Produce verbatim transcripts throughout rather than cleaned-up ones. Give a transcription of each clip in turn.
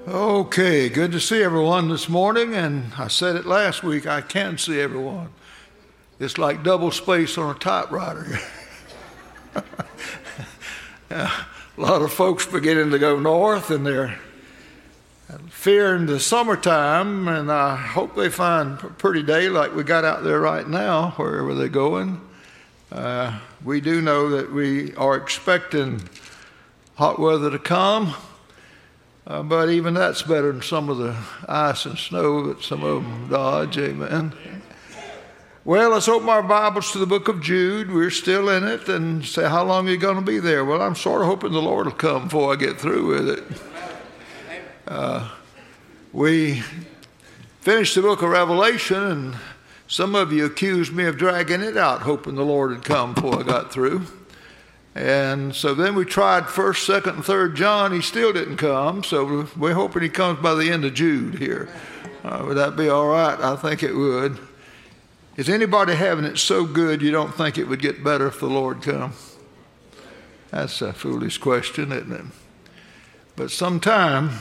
Okay, good to see everyone this morning, and I said it last week, I can see everyone. It's like double space on a typewriter. A lot of folks beginning to go north, and they're fearing the summertime, and I hope they find a pretty day like we got out there right now, wherever they're going. Uh, we do know that we are expecting hot weather to come. Uh, but even that's better than some of the ice and snow that some of them dodge, amen. Well, let's open our Bibles to the book of Jude. We're still in it, and say, how long are you going to be there? Well, I'm sort of hoping the Lord will come before I get through with it. Uh, we finished the book of Revelation, and some of you accused me of dragging it out, hoping the Lord would come before I got through. And so then we tried first, second, and third John. He still didn't come, so we're hoping he comes by the end of Jude here. Uh, would that be all right? I think it would. Is anybody having it so good you don't think it would get better if the Lord come? That's a foolish question, isn't it? But sometime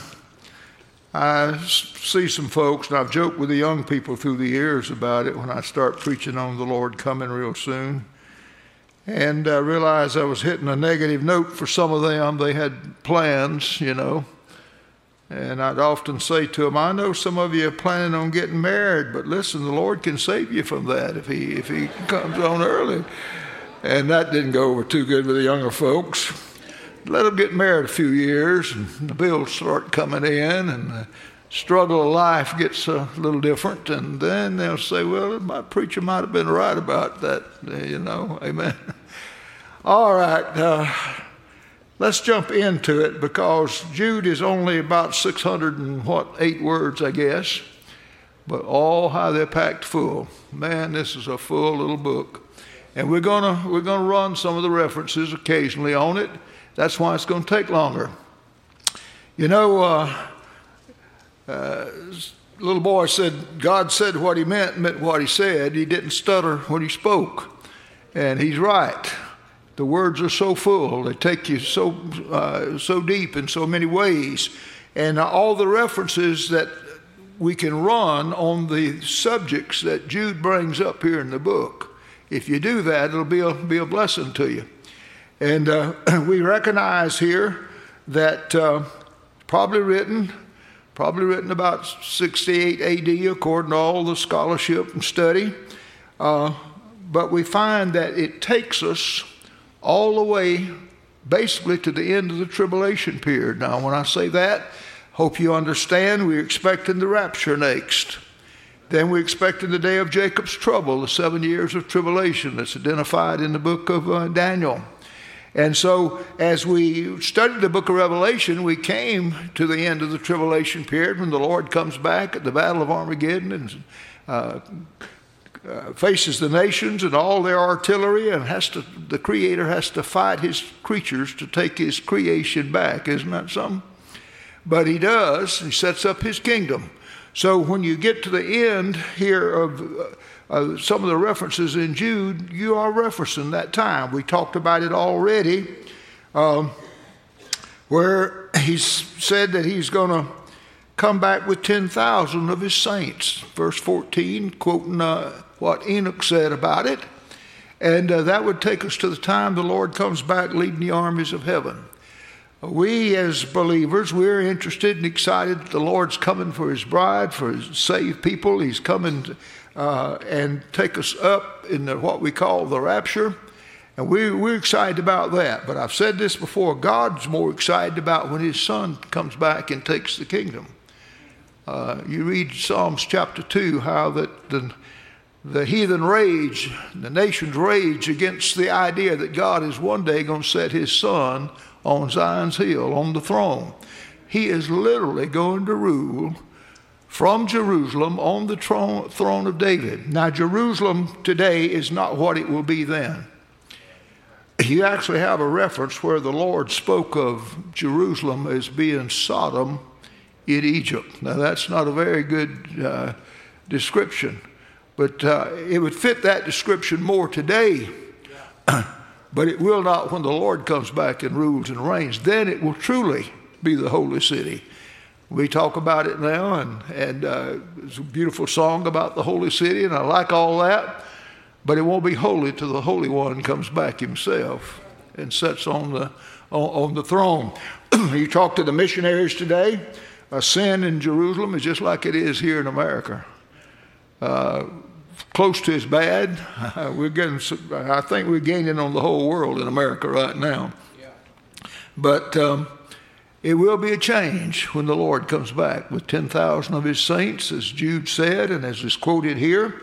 I see some folks, and I've joked with the young people through the years about it when I start preaching on the Lord coming real soon. And I realized I was hitting a negative note for some of them. They had plans, you know. And I'd often say to them, I know some of you are planning on getting married, but listen, the Lord can save you from that if he if he comes on early. And that didn't go over too good with the younger folks. Let them get married a few years, and the bills start coming in, and the struggle of life gets a little different, and then they'll say, well, my preacher might have been right about that, you know, amen. All right, uh, let's jump into it, because Jude is only about six hundred and what, eight words, I guess, but all how they're packed full. Man, this is a full little book, and we're gonna we're gonna run some of the references occasionally on it. That's why it's going to take longer. You know, uh, uh, little boy said, God said what he meant, meant what he said. He didn't stutter when he spoke. And he's right. The words are so full. They take you so, uh, so deep in so many ways. And all the references that we can run on the subjects that Jude brings up here in the book, if you do that, it'll be a, be a blessing to you. And uh, we recognize here that uh, probably written, probably written about sixty-eight A D according to all the scholarship and study. Uh, but we find that it takes us all the way basically to the end of the tribulation period. Now, when I say that, hope you understand, we're expecting the rapture next. Then we're expecting the day of Jacob's trouble, the seven years of tribulation that's identified in the book of uh, Daniel. And so as we studied the book of Revelation, we came to the end of the tribulation period when the Lord comes back at the Battle of Armageddon and uh, uh, faces the nations and all their artillery, and has to, the Creator has to fight his creatures to take his creation back. Isn't that something? But he does. He sets up his kingdom. So when you get to the end here of uh, Uh, some of the references in Jude, you are referencing that time. We talked about it already, um, where he's said that he's going to come back with ten thousand of his saints. Verse fourteen, quoting uh, what Enoch said about it. And uh, that would take us to the time the Lord comes back leading the armies of heaven. We as believers, we're interested and excited that the Lord's coming for his bride, for his saved people. He's coming to, uh, and take us up in the, what we call the rapture. And we, we're excited about that. But I've said this before, God's more excited about when his son comes back and takes the kingdom. Uh, you read Psalms chapter two, how that the, the heathen rage, the nations rage against the idea that God is one day going to set his son on Zion's hill, on the throne. He is literally going to rule from Jerusalem on the throne, throne of David. Now, Jerusalem today is not what it will be then. You actually have a reference where the Lord spoke of Jerusalem as being Sodom in Egypt. Now, that's not a very good uh, description, but uh, it would fit that description more today. But it will not when the Lord comes back and rules and reigns. Then it will truly be the holy city. We talk about it now, and, and uh, it's a beautiful song about the holy city, and I like all that, but it won't be holy till the Holy One comes back himself and sits on the, on, on the throne. You talk to the missionaries today, uh, sin in Jerusalem is just like it is here in America. Uh, close to as bad. Uh, we're getting, I think we're gaining on the whole world in America right now. Yeah. But um, it will be a change when the Lord comes back with ten thousand of his saints, as Jude said, and as is quoted here.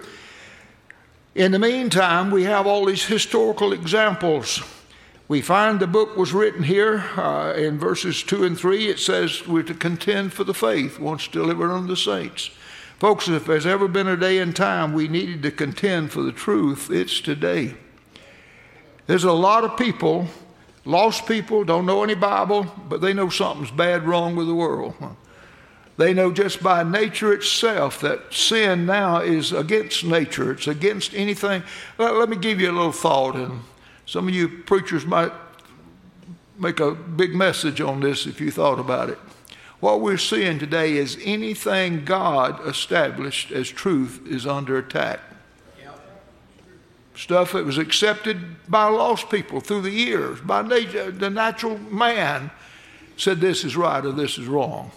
In the meantime, we have all these historical examples. We find the book was written here uh, in verses two and three. It says we're to contend for the faith once delivered unto the saints. Folks, if there's ever been a day in time we needed to contend for the truth, it's today. There's a lot of people, lost people, don't know any Bible, but they know something's bad wrong with the world. They know just by nature itself that sin now is against nature. It's against anything. Let, let me give you a little thought, and some of you preachers might make a big message on this if you thought about it. What we're seeing today is anything God established as truth is under attack. Yep. Stuff that was accepted by lost people through the years, by nature, the natural man said this is right or this is wrong.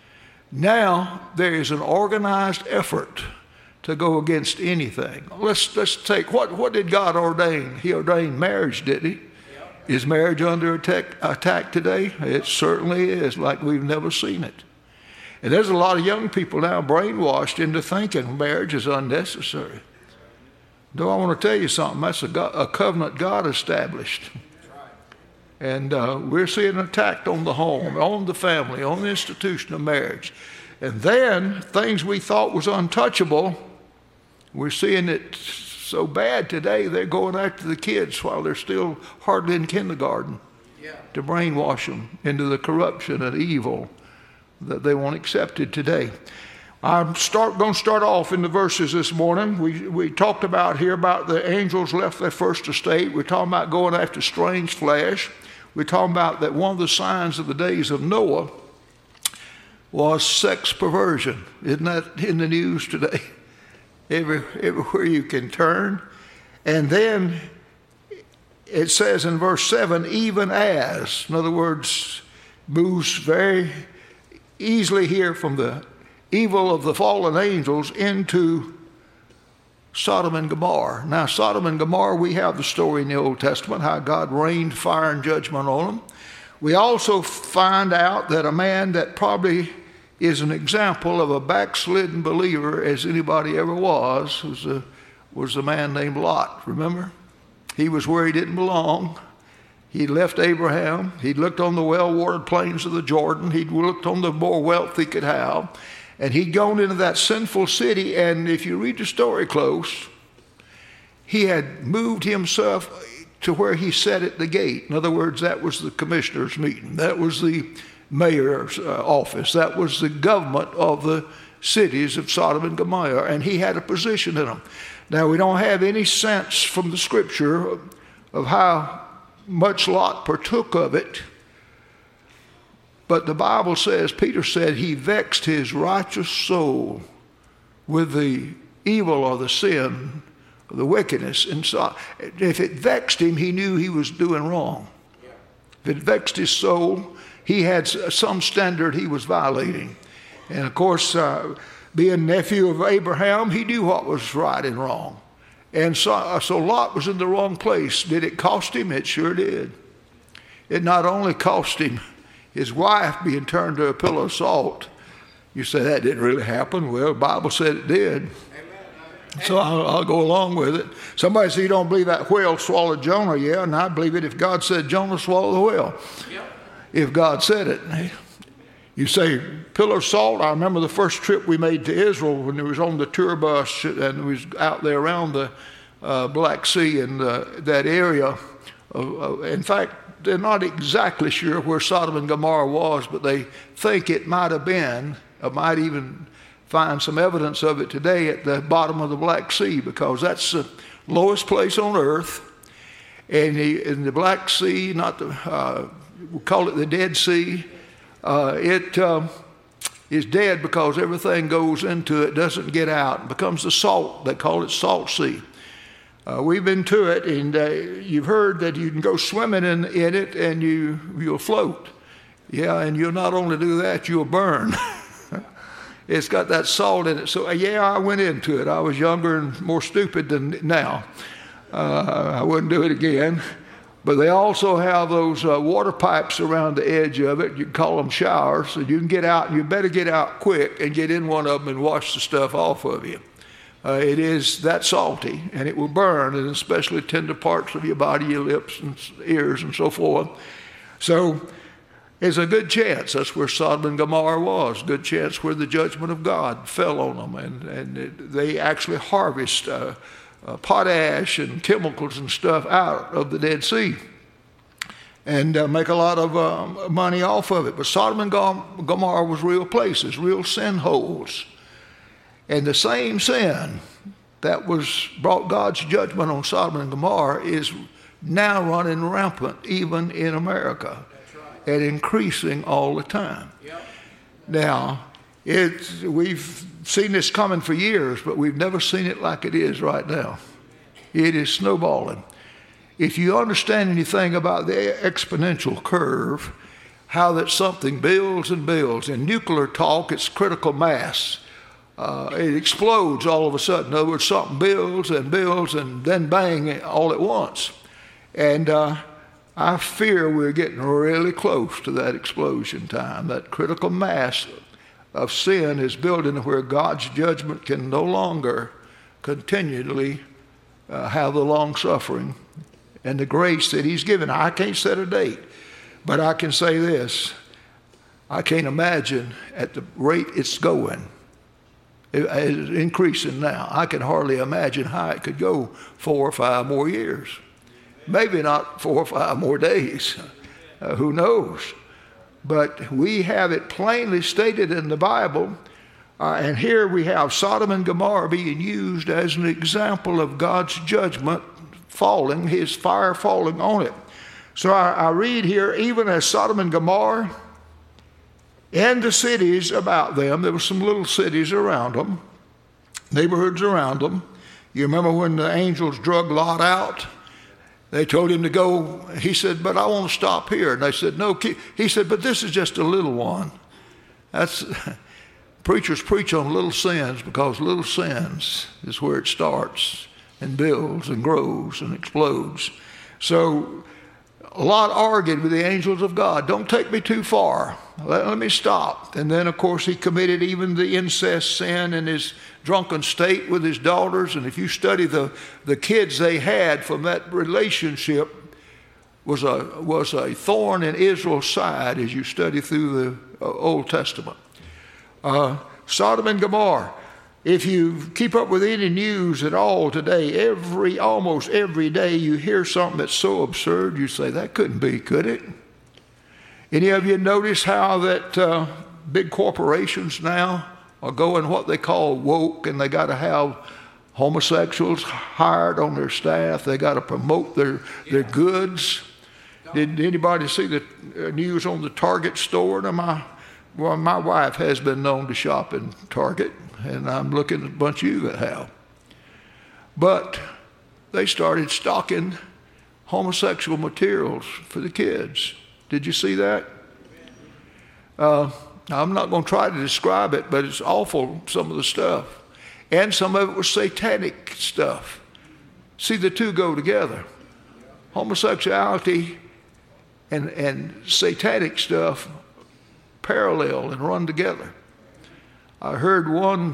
Now there is an organized effort to go against anything. Let's let's take, what, what did God ordain? He ordained marriage, didn't he? Is marriage under attack, attack today? It certainly is, like we've never seen it. And there's a lot of young people now brainwashed into thinking marriage is unnecessary. Though I want to tell you something, that's a, God, a covenant God established. And uh, we're seeing an attack on the home, on the family, on the institution of marriage. And then things we thought was untouchable, we're seeing it so bad today, they're going after the kids while they're still hardly in kindergarten, yeah, to brainwash them into the corruption and evil that they want accepted today. I'm start, going to start off in the verses this morning. We, we talked about here about the angels left their first estate. We're talking about going after strange flesh. We're talking about that one of the signs of the days of Noah was sex perversion. Isn't that in the news today? Every, everywhere you can turn. And then it says in verse seven, even as, in other words, moves very easily here from the evil of the fallen angels into Sodom and Gomorrah. Now, Sodom and Gomorrah, we have the story in the Old Testament, how God rained fire and judgment on them. We also find out that a man that probably is an example of a backslidden believer as anybody ever was, was a, was a man named Lot, remember? He was where he didn't belong. He'd left Abraham. He'd looked on the well-watered plains of the Jordan. He'd looked on the more wealth he could have. And he'd gone into that sinful city, and if you read the story close, he had moved himself to where he sat at the gate. In other words, that was the commissioner's meeting. That was the mayor's uh, office. That was the government of the cities of Sodom and Gomorrah, and he had a position in them. Now, we don't have any sense from the scripture of, of how much Lot partook of it, but the Bible says, Peter said, he vexed his righteous soul with the evil or the sin, or the wickedness. And so if it vexed him, he knew he was doing wrong. If it vexed his soul, he had some standard he was violating. And of course, uh, being nephew of Abraham, he knew what was right and wrong. And so, uh, so Lot was in the wrong place. Did it cost him? It sure did. It not only cost him his wife being turned to a pillow of salt. You say that didn't really happen. Well, the Bible said it did. Amen. So I'll, I'll go along with it. Somebody said you don't believe that whale swallowed Jonah. Yeah, and I believe it if God said Jonah swallowed the whale. Yep. If God said it. You say pillar of salt. I remember the first trip we made to Israel when it was on the tour bus and we was out there around the uh, Black Sea and uh, that area. Uh, uh, in fact, they're not exactly sure where Sodom and Gomorrah was, but they think it might have been, or might even find some evidence of it today at the bottom of the Black Sea, because that's the lowest place on earth. And in the Black Sea, not the, uh, we call it the Dead Sea, uh, it, um, is dead because everything goes into it, doesn't get out, and becomes the salt. They call it salt sea. Uh, we've been to it, and uh, you've heard that you can go swimming in, in it and you, you'll float. Yeah, and you'll not only do that, you'll burn. It's got that salt in it. So, uh, yeah, I went into it. I was younger and more stupid than now. Uh, I wouldn't do it again. But they also have those uh, water pipes around the edge of it. You can call them showers. So you can get out, and you better get out quick and get in one of them and wash the stuff off of you. Uh, it is that salty, and it will burn, and especially tender parts of your body, your lips and ears and so forth. So it's a good chance. That's where Sodom and Gomorrah was. Good chance where the judgment of God fell on them, and, and it, they actually harvest uh, Uh, potash and chemicals and stuff out of the Dead Sea and uh, make a lot of uh, money off of it. But Sodom and Gomorrah was real places, real sin holes. And the same sin that was brought God's judgment on Sodom and Gomorrah is now running rampant even in America. That's right. And increasing all the time. Yep. Now, it's, we've seen this coming for years, but we've never seen it like it is right now. It is snowballing. If you understand anything about the exponential curve, how that something builds and builds. In nuclear talk, it's critical mass. Uh, it explodes all of a sudden. In other words, something builds and builds and then bang all at once. And uh, I fear we're getting really close to that explosion time, that critical mass of sin is building where God's judgment can no longer continually uh, have the long suffering and the grace that he's given. I can't set a date, but I can say this. I can't imagine at the rate it's going. It, it's increasing now. I can hardly imagine how it could go four or five more years. Maybe not four or five more days. Uh, who knows? But we have it plainly stated in the Bible, uh, and here we have Sodom and Gomorrah being used as an example of God's judgment falling, his fire falling on it. So I, I read here, even as Sodom and Gomorrah and the cities about them, there were some little cities around them, neighborhoods around them. You remember when the angels drug Lot out? They told him to go. He said, but I want to stop here. And they said, no. Keep. He said, but this is just a little one. That's preachers preach on little sins because little sins is where it starts and builds and grows and explodes. So Lot argued with the angels of God. Don't take me too far. Let, let me stop. And then, of course, he committed even the incest sin in his drunken state with his daughters. And if you study the, the kids they had from that relationship, was a, was a thorn in Israel's side as you study through the uh, Old Testament. Uh, Sodom and Gomorrah. If you keep up with any news at all today, every almost every day you hear something that's so absurd, you say, that couldn't be, could it? Any of you notice how that uh, big corporations now are going what they call woke, and they got to have homosexuals hired on their staff. They got to promote their, their goods. Did anybody see the news on the Target store? Now my, well, my wife has been known to shop in Target, and I'm looking at a bunch of you that have. But they started stocking homosexual materials for the kids. Did you see that? Uh, I'm not going to try to describe it, but it's awful, some of the stuff. And some of it was satanic stuff. See, the two go together. Homosexuality and, and satanic stuff parallel and run together. I heard one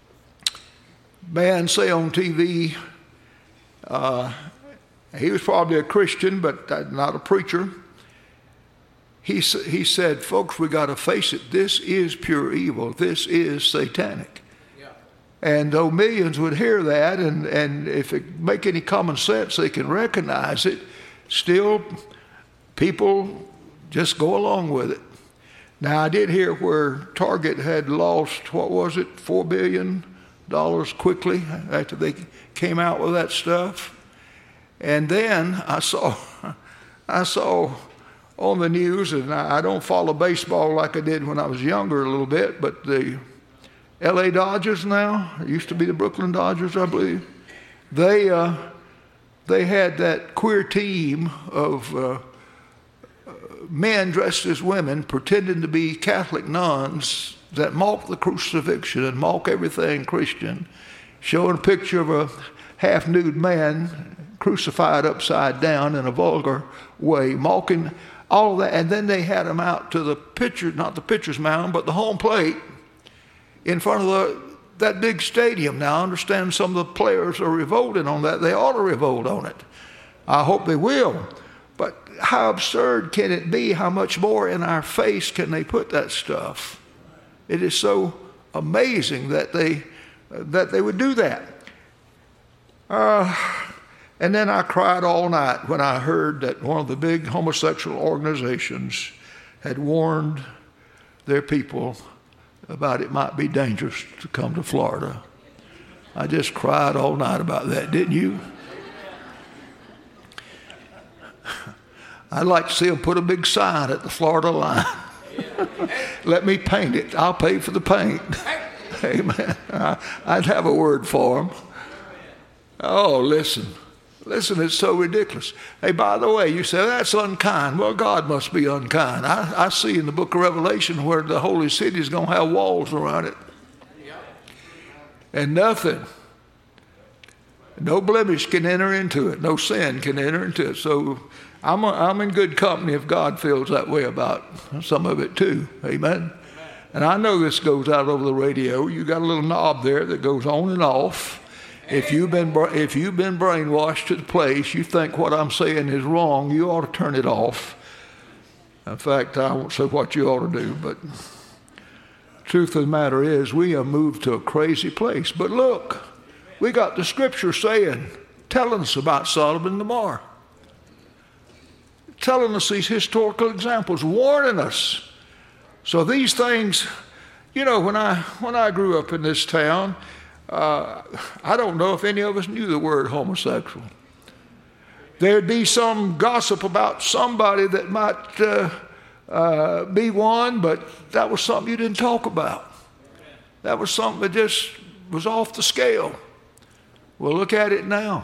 man say on T V, uh, he was probably a Christian, but not a preacher. He, he said, folks, we got to face it. This is pure evil. This is satanic. Yeah. And though millions would hear that, and, and if it make any common sense, they can recognize it, still people just go along with it. Now, I did hear where Target had lost, what was it, four billion dollars quickly after they came out with that stuff. And then I saw, I saw on the news, and I, I don't follow baseball like I did when I was younger a little bit, but the L A Dodgers now, it used to be the Brooklyn Dodgers, I believe, they uh, they had that queer team of uh, men dressed as women pretending to be Catholic nuns that mock the crucifixion and mock everything Christian, showing a picture of a half-nude man crucified upside down in a vulgar way, mocking all of that. And then they had him out to the pitcher, not the pitcher's mound, but the home plate in front of the, that big stadium. Now, I understand some of the players are revolting on that. They ought to revolt on it. I hope they will. But how absurd can it be? How much more in our face can they put that stuff? It is so amazing that they that they would do that. Uh, and then I cried all night when I heard that one of the big homosexual organizations had warned their people about it might be dangerous to come to Florida. I just cried all night about that, didn't you? I'd like to see them put a big sign at the Florida line. Let me paint it. I'll pay for the paint. Amen. I'd have a word for them. Oh, listen. Listen, it's so ridiculous. Hey, by the way, you say, that's unkind. Well, God must be unkind. I, I see in the book of Revelation where the holy city is going to have walls around it. And nothing, no blemish can enter into it. No sin can enter into it. So I'm, a, I'm in good company if God feels that way about some of it too. Amen. And I know this goes out over the radio. You got a little knob there that goes on and off. If you've been if you've been brainwashed to the place you think what I'm saying is wrong, you ought to turn it off. In fact, I won't say what you ought to do, but the truth of the matter is we have moved to a crazy place. But look, we got the scripture saying, telling us about Sodom and Gomorrah, telling us these historical examples, warning us. So these things, you know, when I when I grew up in this town, Uh, I don't know if any of us knew the word homosexual. There'd be some gossip about somebody that might uh, uh, be one, but that was something you didn't talk about. That was something that just was off the scale. Well, look at it now.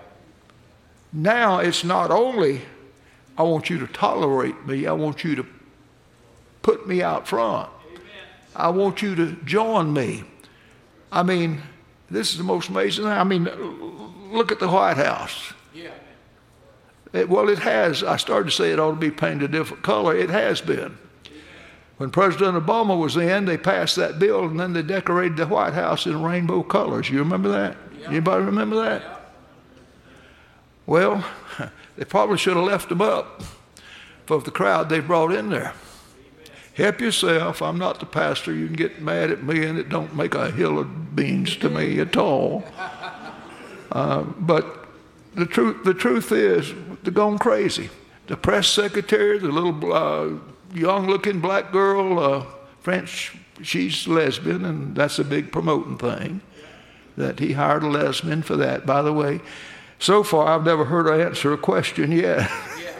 Now it's not only, I want you to tolerate me, I want you to put me out front. I want you to join me. I mean, this is the most amazing thing. I mean, look at the White House. Yeah. It, well, it has. I started to say it ought to be painted a different color. It has been. When President Obama was in, they passed that bill, and then they decorated the White House in rainbow colors. You remember that? Yeah. Anybody remember that? Yeah. Well, they probably should have left them up for the crowd they brought in there. Help yourself. I'm not the pastor. You can get mad at me, and it don't make a hill of beans to me at all. Uh, but the truth, the truth is, they're going crazy. The press secretary, the little uh, young-looking black girl, uh, French, she's lesbian, and that's a big promoting thing. That he hired a lesbian for that. By the way, so far I've never heard her answer a question yet.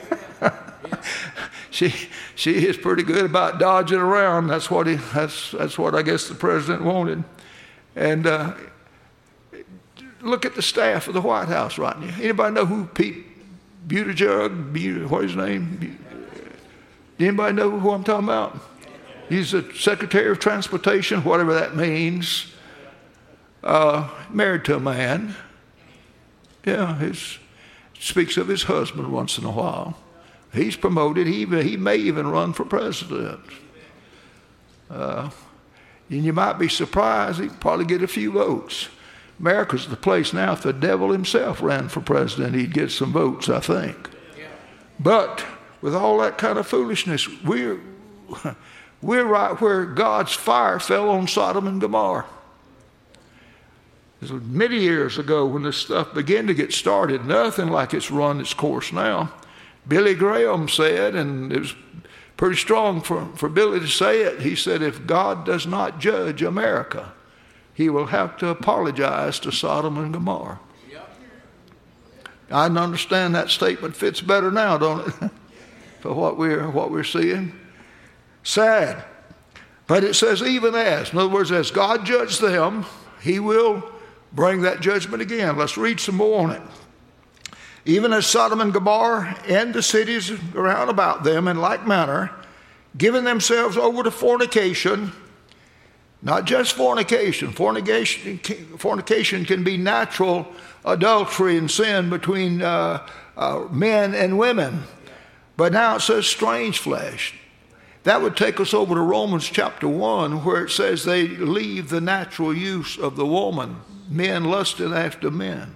She she is pretty good about dodging around. That's what he that's that's what I guess the president wanted. And uh, look at the staff of the White House right now. Anybody know who Pete Buttigieg? What's his name? Anybody know who I'm talking about? He's the Secretary of Transportation, whatever that means. Uh, married to a man. Yeah, his speaks of his husband once in a while. He's promoted. He, he may even run for president. Uh, and you might be surprised, he'd probably get a few votes. America's the place now, if the devil himself ran for president, he'd get some votes, I think. But with all that kind of foolishness, we're, we're right where God's fire fell on Sodom and Gomorrah. This was many years ago when this stuff began to get started, nothing like it's run its course now. Billy Graham said, and it was pretty strong for, for Billy to say it, he said, if God does not judge America, he will have to apologize to Sodom and Gomorrah. Yep. I understand that statement fits better now, don't it? for what we're, what we're seeing. Sad. But it says even as. In other words, as God judged them, he will bring that judgment again. Let's read some more on it. Even as Sodom and Gomorrah and the cities around about them in like manner, giving themselves over to fornication, not just fornication. Fornication, fornication can be natural adultery and sin between uh, uh, men and women. But now it says strange flesh. That would take us over to Romans chapter one, where it says they leave the natural use of the woman, men lusting after men.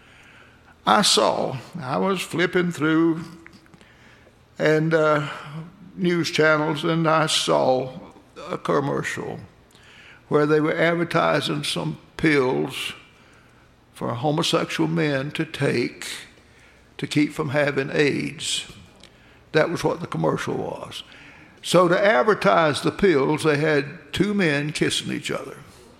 I saw, I was flipping through and uh, news channels, and I saw a commercial where they were advertising some pills for homosexual men to take to keep from having AIDS. That was what the commercial was. So to advertise the pills, they had two men kissing each other.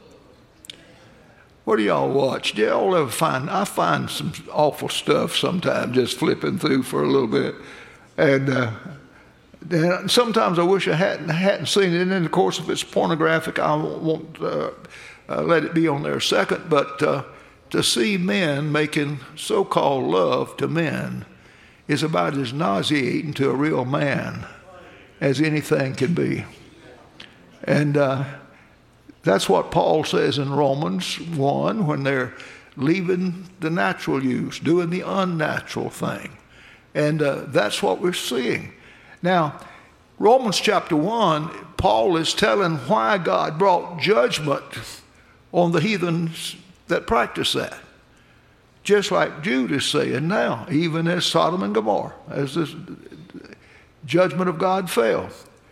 What do y'all watch? Do y'all ever find, I find some awful stuff sometimes just flipping through for a little bit. And uh, then sometimes I wish I hadn't, hadn't seen it. And then, of course, if it's pornographic, I won't uh, uh, let it be on there a second. But uh, to see men making so-called love to men is about as nauseating to a real man as anything can be. And uh, that's what Paul says in Romans one, when they're leaving the natural use, doing the unnatural thing. And uh, that's what we're seeing. Now, Romans chapter one, Paul is telling why God brought judgment on the heathens that practice that. Just like Jude is saying now, even as Sodom and Gomorrah, as this judgment of God fell.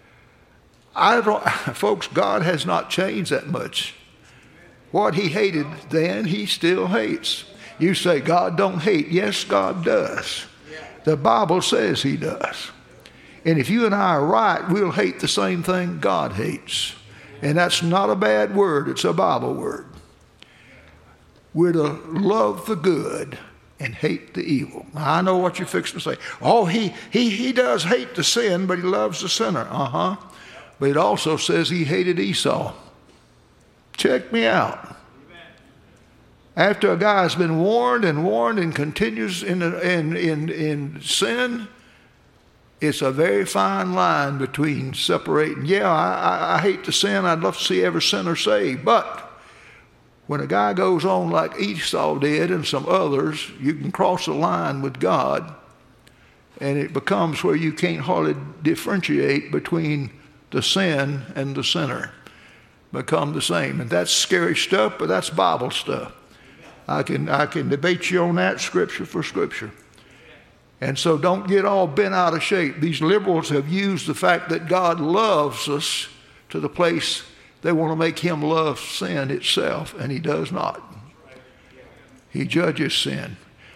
I don't, folks, God has not changed that much. What he hated then, he still hates. You say God don't hate. Yes, God does. The Bible says he does. And if you and I are right, we'll hate the same thing God hates. And that's not a bad word. It's a Bible word. We're to love the good and hate the evil. Now, I know what you're fixing to say. Oh, he, he, he does hate the sin, but he loves the sinner. Uh-huh. But it also says he hated Esau. Check me out. After a guy has been warned and warned and continues in, in, in, in sin, it's a very fine line between separating. Yeah, I, I, I hate the sin. I'd love to see every sinner saved. But when a guy goes on like Esau did and some others, you can cross the line with God, and it becomes where you can't hardly differentiate between the sin and the sinner. Become the same. And that's scary stuff, but that's Bible stuff. I can, I can debate you on that scripture for scripture. And so don't get all bent out of shape. These liberals have used the fact that God loves us to the place they want to make him love sin itself, and he does not. He judges sin.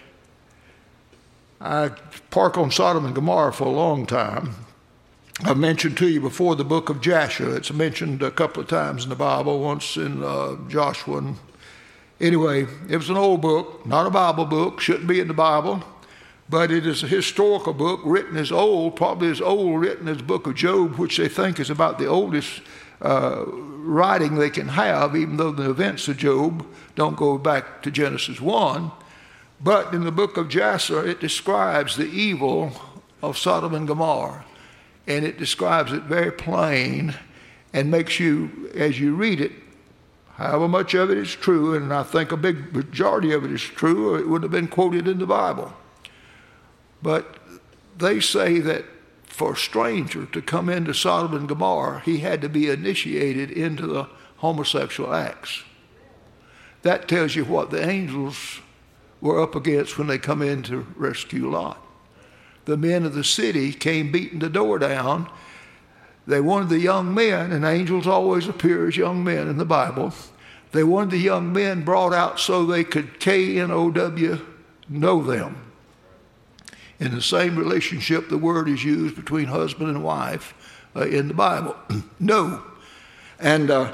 I park on Sodom and Gomorrah for a long time. I've mentioned to you before the book of Joshua. It's mentioned a couple of times in the Bible, once in uh, Joshua. And anyway, it was an old book, not a Bible book, shouldn't be in the Bible, but it is a historical book written as old, probably as old written as the book of Job, which they think is about the oldest uh, writing they can have, even though the events of Job don't go back to Genesis one. But in the book of Joshua, it describes the evil of Sodom and Gomorrah. And it describes it very plain and makes you, as you read it, however much of it is true, and I think a big majority of it is true, or it would have been quoted in the Bible. But they say that for a stranger to come into Sodom and Gomorrah, he had to be initiated into the homosexual acts. That tells you what the angels were up against when they come in to rescue Lot. The men of the city came beating the door down. They wanted the young men, and angels always appear as young men in the Bible. They wanted the young men brought out so they could K N O W, know them. In the same relationship, the word is used between husband and wife uh, in the Bible. No. And uh,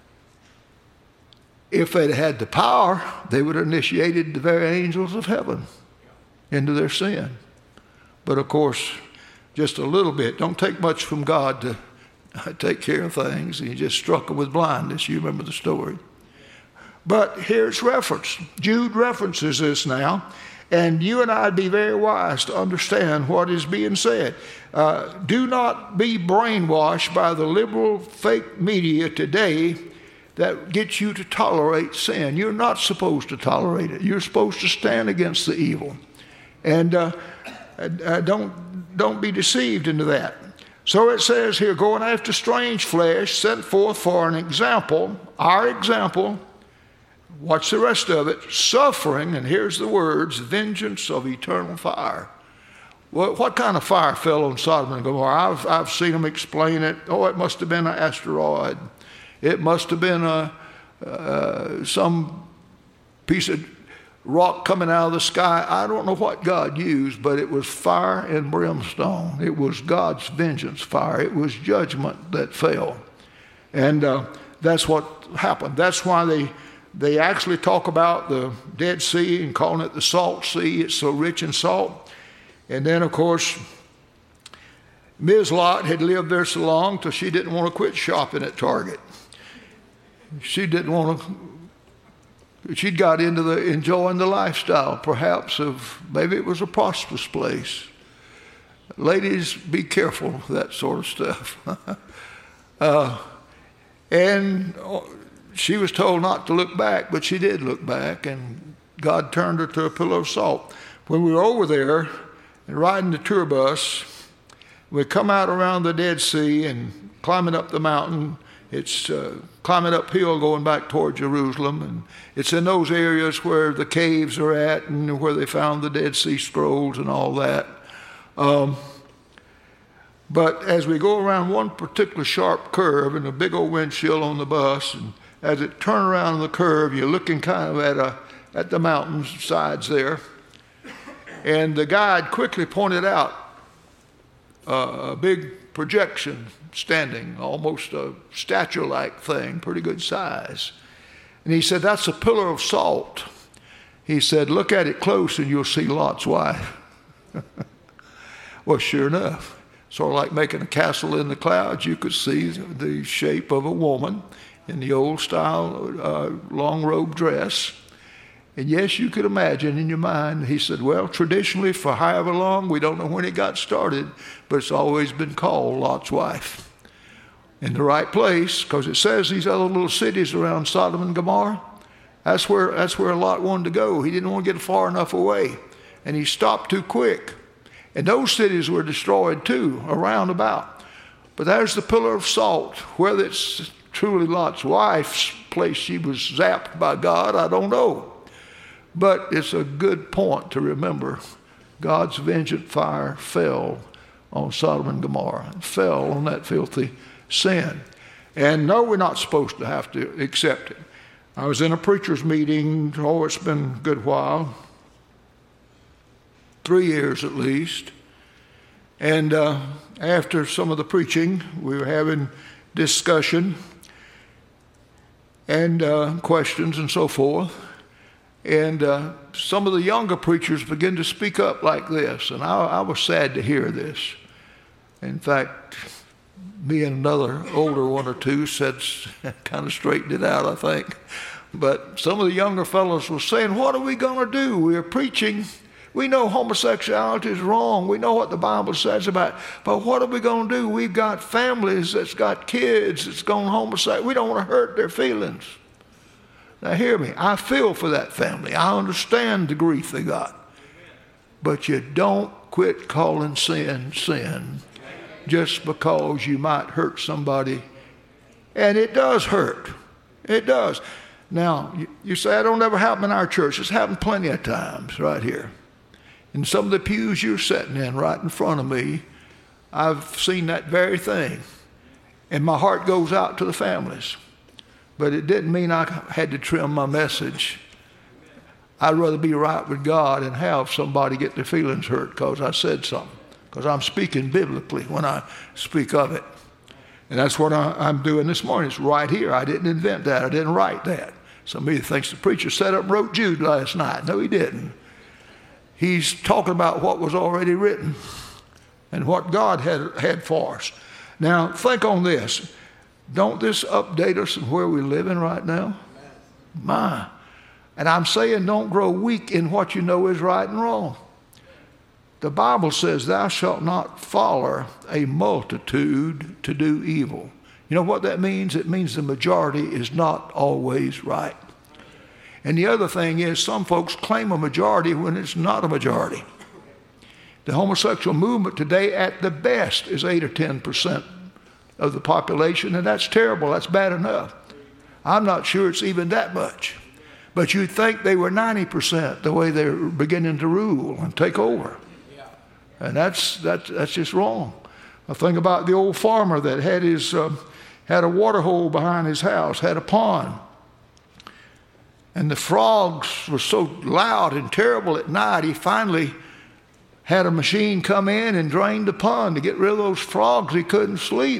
if they'd had the power, they would have initiated the very angels of heaven into their sin. But of course, just a little bit. Don't take much from God to take care of things. He just struck them with blindness. You remember the story. But here's reference. Jude references this now. And you and I would be very wise to understand what is being said. Uh, do not be brainwashed by the liberal fake media today that gets you to tolerate sin. You're not supposed to tolerate it. You're supposed to stand against the evil. And uh, uh, don't, don't be deceived into that. So it says here, going after strange flesh, sent forth for an example, our example. Watch the rest of it. Suffering, and here's the words, vengeance of eternal fire. What, what kind of fire fell on Sodom and Gomorrah? I've, I've seen them explain it. Oh, it must have been an asteroid. It must have been a, uh, some piece of rock coming out of the sky. I don't know what God used, but it was fire and brimstone. It was God's vengeance fire. It was judgment that fell. And uh, that's what happened. That's why they... They actually talk about the Dead Sea and calling it the Salt Sea. It's so rich in salt. And then, of course, Miz Lot had lived there so long till she didn't want to quit shopping at Target. She didn't want to, she'd got into the enjoying the lifestyle, perhaps, of maybe it was a prosperous place. Ladies, be careful of that sort of stuff. uh, and... She was told not to look back, but she did look back, and God turned her to a pillar of salt. When we were over there and riding the tour bus, we come out around the Dead Sea and climbing up the mountain. It's uh, climbing uphill going back toward Jerusalem, and it's in those areas where the caves are at and where they found the Dead Sea Scrolls and all that. Um, but as we go around one particular sharp curve and a big old windshield on the bus, and as it turned around the curve, you're looking kind of at a at the mountain sides there. And the guide quickly pointed out uh, a big projection standing, almost a statue-like thing, pretty good size. And he said, that's a pillar of salt. He said, look at it close and you'll see Lot's wife. Well, sure enough, sort of like making a castle in the clouds, you could see the shape of a woman in the old style uh, long robe dress. And yes, you could imagine in your mind, he said, well, traditionally for however long, we don't know when it got started, but it's always been called Lot's wife. In the right place, because it says these other little cities around Sodom and Gomorrah, that's where, that's where Lot wanted to go. He didn't want to get far enough away, and he stopped too quick. And those cities were destroyed too, around about. But there's the pillar of salt. Whether it's truly Lot's wife's place she was zapped by God, I don't know. But it's a good point to remember. God's vengeance fire fell on Sodom and Gomorrah, fell on that filthy sin. And no, we're not supposed to have to accept it. I was in a preacher's meeting, oh, it's been a good while, three years at least. And uh, after some of the preaching, we were having discussion and uh, questions and so forth. And uh, some of the younger preachers began to speak up like this, and I, I was sad to hear this. In fact, me and another older one or two said, kind of straightened it out, I think. But some of the younger fellows were saying, what are we going to do? We're preaching. We know homosexuality is wrong. We know what the Bible says about it. But what are we going to do? We've got families that's got kids that's gone homosexual. We don't want to hurt their feelings. Now hear me. I feel for that family. I understand the grief they got. But you don't quit calling sin, sin just because you might hurt somebody. And it does hurt. It does. Now, you, you say, that don't ever happen in our church. It's happened plenty of times right here. In some of the pews you're sitting in right in front of me, I've seen that very thing. And my heart goes out to the families. But it didn't mean I had to trim my message. I'd rather be right with God and have somebody get their feelings hurt because I said something. Because I'm speaking biblically when I speak of it. And that's what I, I'm doing this morning. It's right here. I didn't invent that. I didn't write that. Somebody thinks the preacher sat up and wrote Jude last night. No, he didn't. He's talking about what was already written. and what God had, had for us. Now, think on this. Don't this update us in where we're living right now? My. And I'm saying don't grow weak in what you know is right and wrong. The Bible says, thou shalt not follow a multitude to do evil. You know what that means? It means the majority is not always right. And the other thing is, some folks claim a majority when it's not a majority. The homosexual movement today, at the best, is eight or ten percent of the population, and that's terrible. That's bad enough. I'm not sure it's even that much. But you'd think they were ninety percent the way they're beginning to rule and take over. And that's, that's, that's just wrong. I think about the old farmer that had, his, uh, had a water hole behind his house, had a pond. And the frogs were so loud and terrible at night, he finally had a machine come in and drain the pond to get rid of those frogs. He couldn't sleep.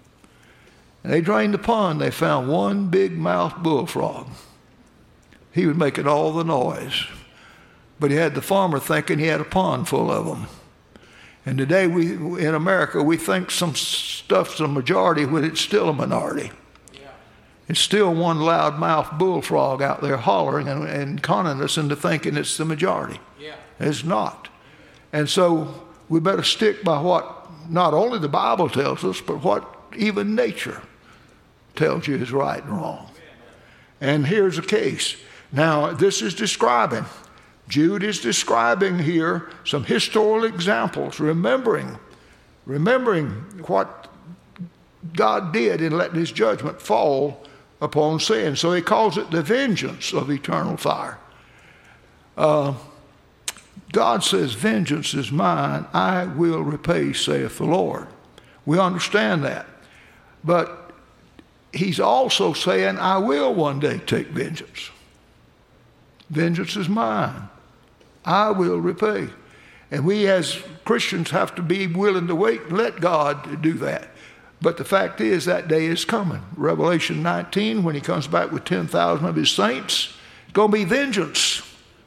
And they drained the pond. They found one big mouth bullfrog. He was making all the noise. But he had the farmer thinking he had a pond full of them. And today we, in America, we think some stuff's a majority when it's still a minority. Yeah. It's still one loudmouth bullfrog out there hollering and, and conning us into thinking it's the majority. Yeah. It's not. And so we better stick by what not only the Bible tells us, but what even nature tells you is right and wrong. And here's a case. Now, this is describing, Jude is describing here some historical examples, remembering, remembering what God did in letting his judgment fall upon sin. So he calls it the vengeance of eternal fire. Uh, God says, vengeance is mine, I will repay, saith the Lord. We understand that. But he's also saying, I will one day take vengeance. Vengeance is mine. I will repay. And we as Christians have to be willing to wait and let God do that. But the fact is that day is coming. Revelation nineteen, when he comes back with ten thousand of his saints, it's going to be vengeance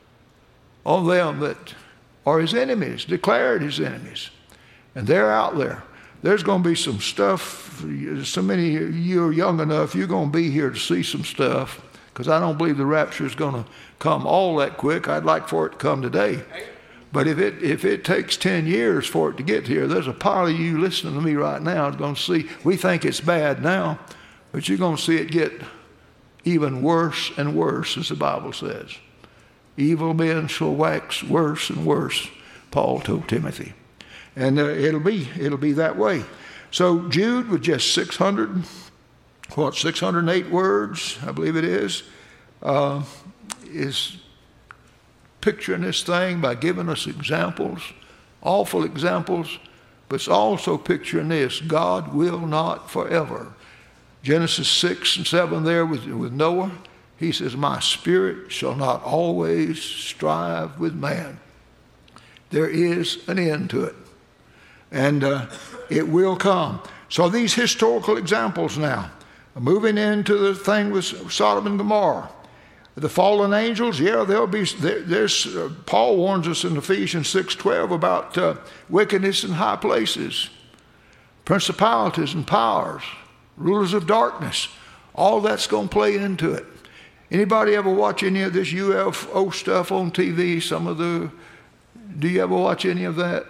on them that are his enemies, declared his enemies. And they're out there. There's going to be some stuff. So many of you are young enough, you're going to be here to see some stuff, because I don't believe the rapture is going to come all that quick. I'd like for it to come today. But if it if it takes ten years for it to get here, there's a pile of you listening to me right now that's going to see, we think it's bad now, but you're going to see it get even worse and worse, as the Bible says. Evil men shall wax worse and worse, Paul told Timothy. And uh, it'll be it'll be that way. So Jude, with just six hundred, what, six hundred eight words, I believe it is, uh, is picturing this thing by giving us examples, awful examples, but it's also picturing this: God will not forever. Genesis six and seven there with, with Noah, he says, my spirit shall not always strive with man. There is an end to it. And uh, it will come. So these historical examples now, moving into the thing with Sodom and Gomorrah. The fallen angels, yeah, there'll be, there, there's, uh, Paul warns us in Ephesians six twelve about uh, wickedness in high places, principalities and powers, rulers of darkness. All that's going to play into it. Anybody ever watch any of this U F O stuff on T V? Some of the, do you ever watch any of that?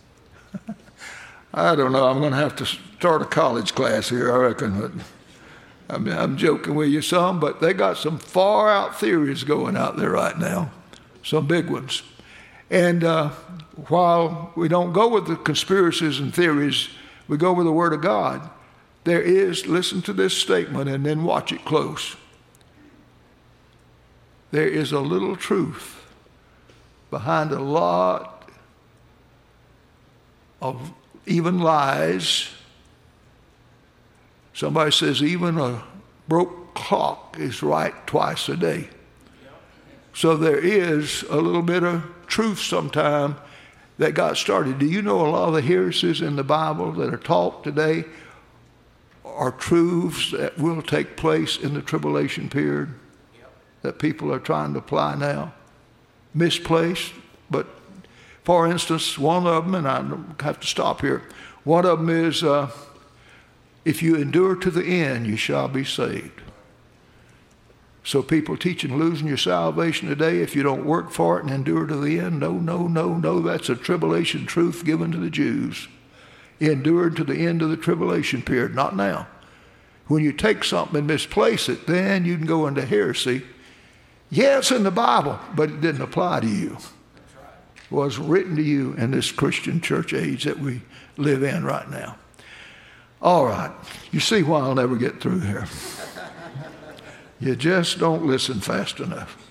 I don't know. I'm going to have to start a college class here, I reckon. But I'm, I'm joking with you some, but they got some far out theories going out there right now, some big ones. And uh, while we don't go with the conspiracies and theories, we go with the Word of God. There is, listen to this statement and then watch it close. There is a little truth behind a lot of even lies. Somebody says even a broke clock is right twice a day. So there is a little bit of truth sometime that got started. Do you know a lot of the heresies in the Bible that are taught today are truths that will take place in the tribulation period that people are trying to apply now? Misplaced, but For instance, one of them, and I have to stop here, one of them is, uh, if you endure to the end, you shall be saved. So people teaching losing your salvation today if you don't work for it and endure to the end, no, no, no, no, that's a tribulation truth given to the Jews. Endured to the end of the tribulation period, not now. When you take something and misplace it, then you can go into heresy. Yeah, it's in the Bible, but it didn't apply to you. It was written to you in this Christian church age that we live in right now. All right, you see why I'll never get through here. You just don't listen fast enough.